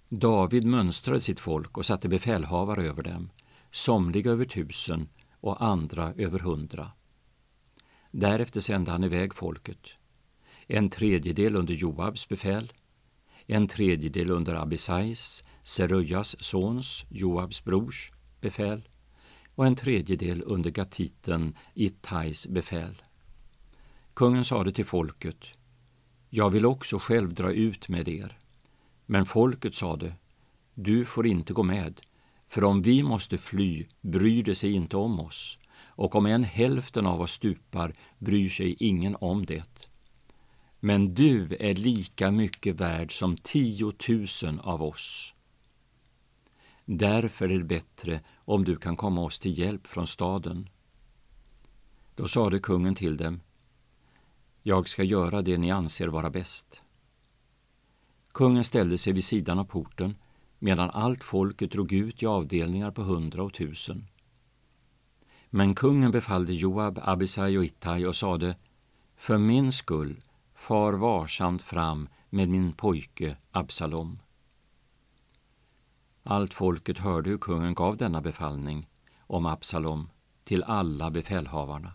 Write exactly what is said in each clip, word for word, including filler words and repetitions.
David mönstrade sitt folk och satte befälhavare över dem, somliga över tusen och andra över hundra. Därefter sände han iväg folket, en tredjedel under Joabs befäl, en tredjedel under Abisais, Serujas sons, Joabs brors, befäl och en tredjedel under gatiten Ittais befäl. Kungen sade till folket: Jag vill också själv dra ut med er. Men folket sade: Du får inte gå med, för om vi måste fly bryr det sig inte om oss, och om en hälften av oss stupar bryr sig ingen om det. Men du är lika mycket värd som tiotusen av oss. Därför är det bättre om du kan komma oss till hjälp från staden. Då sade kungen till dem: Jag ska göra det ni anser vara bäst. Kungen ställde sig vid sidan av porten, medan allt folket drog ut i avdelningar på hundra och tusen. Men kungen befallde Joab, Abisai och Ittai och sade: För min skull, far varsamt fram med min pojke Absalom. Allt folket hörde hur kungen gav denna befallning om Absalom till alla befälhavarna.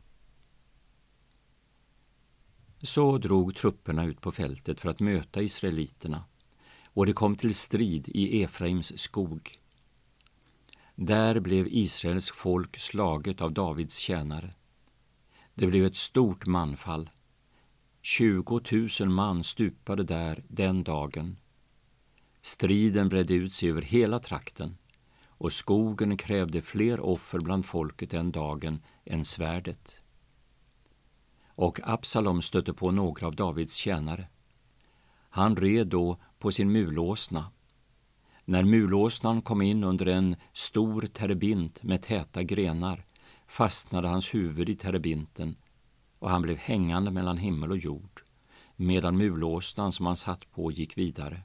Så drog trupperna ut på fältet för att möta israeliterna, och det kom till strid i Efraims skog. Där blev Israels folk slaget av Davids tjänare. Det blev ett stort manfall. Tjugotusen man stupade där den dagen. Striden bredde ut sig över hela trakten, och skogen krävde fler offer bland folket den dagen än svärdet. Och Absalom stötte på några av Davids tjänare. Han red då på sin mulåsna. När mulåsnan kom in under en stor terebint med täta grenar fastnade hans huvud i terebinten, och han blev hängande mellan himmel och jord, medan mulåsnan som han satt på gick vidare.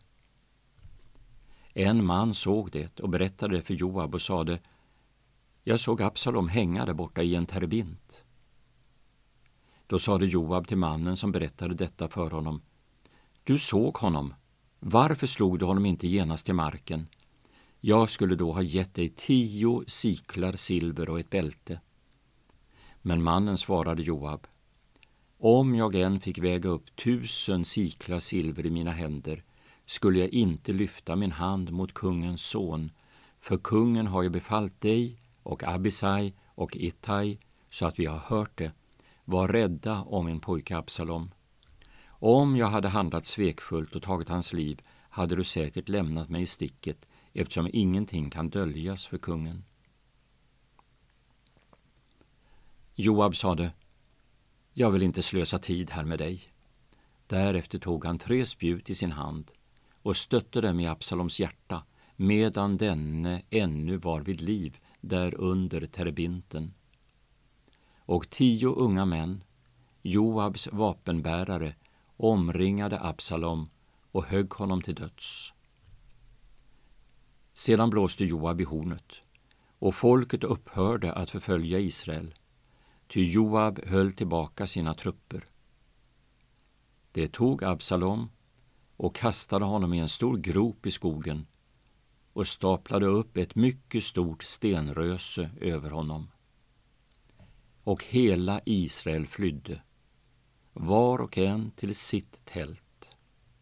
En man såg det och berättade det för Joab och sade: Jag såg Absalom hänga där borta i en terebint. Då sade Joab till mannen som berättade detta för honom: Du såg honom. Varför slog du honom inte genast till marken? Jag skulle då ha gett dig tio siklar silver och ett bälte. Men mannen svarade Joab: Om jag än fick väga upp tusen siklar silver i mina händer skulle jag inte lyfta min hand mot kungens son, för kungen har ju befallt dig och Abisai och Ittai så att vi har hört det. Var rädda om min pojke Absalom. Om jag hade handlat svekfullt och tagit hans liv hade du säkert lämnat mig i sticket, eftersom ingenting kan döljas för kungen. Joab sade: Jag vill inte slösa tid här med dig. Därefter tog han tre spjut i sin hand och stötte dem i Absaloms hjärta, medan denne ännu var vid liv där under terebinten. Och tio unga män, Joabs vapenbärare, omringade Absalom och högg honom till döds. Sedan blåste Joab i hornet, och folket upphörde att förfölja Israel, ty Joab höll tillbaka sina trupper. Det tog Absalom och kastade honom i en stor grop i skogen och staplade upp ett mycket stort stenröse över honom. Och hela Israel flydde, var och en till sitt tält.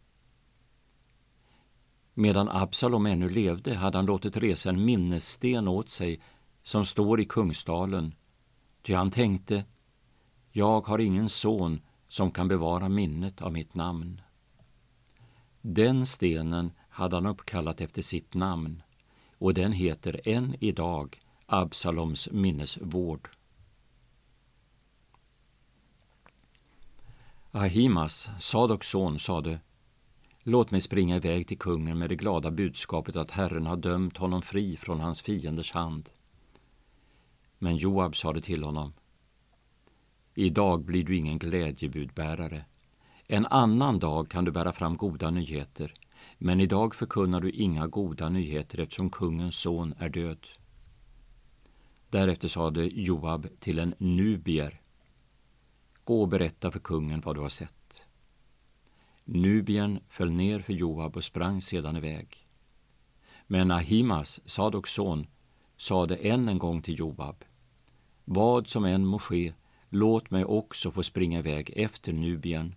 Medan Absalom ännu levde hade han låtit resa en minnessten åt sig som står i Kungsdalen, ty han tänkte: jag har ingen son som kan bevara minnet av mitt namn. Den stenen hade han uppkallat efter sitt namn, och den heter än idag Absaloms minnesvård. Ahimas, Sadoks son, sade: låt mig springa iväg till kungen med det glada budskapet att Herren har dömt honom fri från hans fienders hand. Men Joab sade till honom: idag blir du ingen glädjebudbärare. En annan dag kan du bära fram goda nyheter, men idag förkunnar du inga goda nyheter eftersom kungens son är död. Därefter sade Joab till en nubier: gå och berätta för kungen vad du har sett. Nubien föll ner för Joab och sprang sedan iväg. Men Ahimas, Sadoks son, sade än en gång till Joab: vad som än må ske, låt mig också få springa iväg efter Nubien.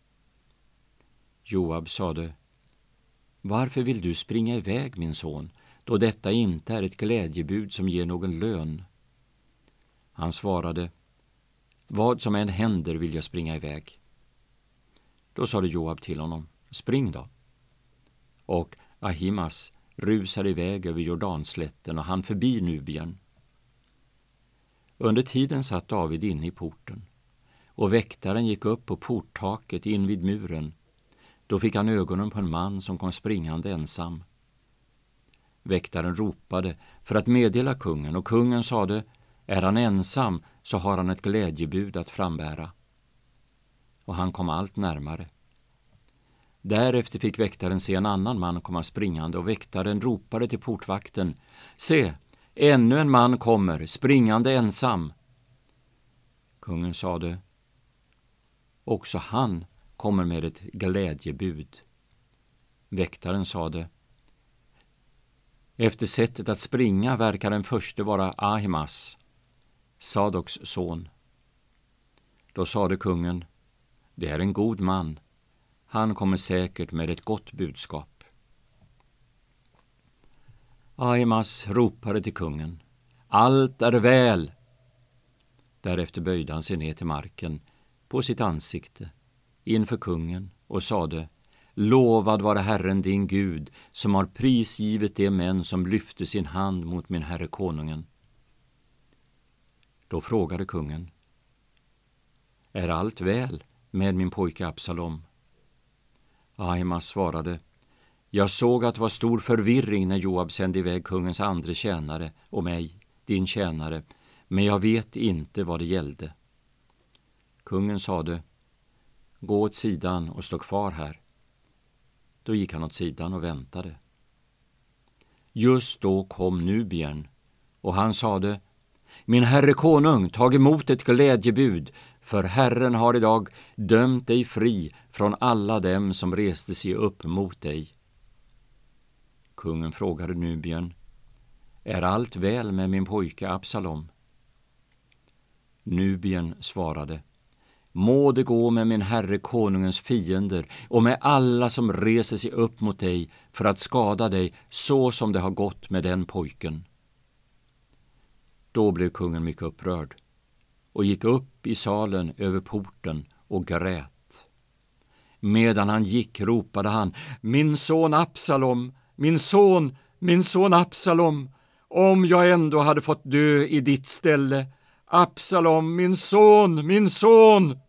Joab sade: varför vill du springa iväg, min son, då detta inte är ett glädjebud som ger någon lön? Han svarade: vad som än händer vill jag springa iväg. Då sade Joab till honom: spring då. Och Ahimas rusade iväg över Jordanslätten och han förbi Nubien. Under tiden satt David inne i porten, och väktaren gick upp på porttaket in vid muren. Då fick han ögonen på en man som kom springande ensam. Väktaren ropade för att meddela kungen, och kungen sade: är han ensam så har han ett glädjebud att frambära. Och han kom allt närmare. Därefter fick väktaren se en annan man komma springande, och väktaren ropade till portvakten: se, ännu en man kommer, springande ensam. Kungen sade: också han kommer med ett glädjebud. Väktaren sade: efter sättet att springa verkar den förste vara Ahimas, Sadoks son. Då sade kungen: det är en god man. Han kommer säkert med ett gott budskap. Ahimas ropade till kungen: allt är väl. Därefter böjde han sig ner till marken på sitt ansikte inför kungen och sade: lovad vare Herren din Gud, som har prisgivet de män som lyfte sin hand mot min herre konungen. Då frågade kungen: är allt väl med min pojke Absalom? Ahimas svarade: jag såg att det var stor förvirring när Joab sände iväg kungens andre tjänare och mig, din tjänare, men jag vet inte vad det gällde. Kungen sade: gå åt sidan och stå kvar här. Då gick han åt sidan och väntade. Just då kom Nubien, och han sade: min herre konung, tag emot ett glädjebud, för Herren har idag dömt dig fri från alla dem som reste sig upp mot dig. Kungen frågade Nubien: är allt väl med min pojke Absalom? Nubien svarade: må det gå med min herre konungens fiender och med alla som reser sig upp mot dig för att skada dig, så som det har gått med den pojken. Då blev kungen mycket upprörd och gick upp i salen över porten och grät. Medan han gick ropade han: min son Absalom, min son, min son Absalom, om jag ändå hade fått dö i ditt ställe. Absalom, min son, min son!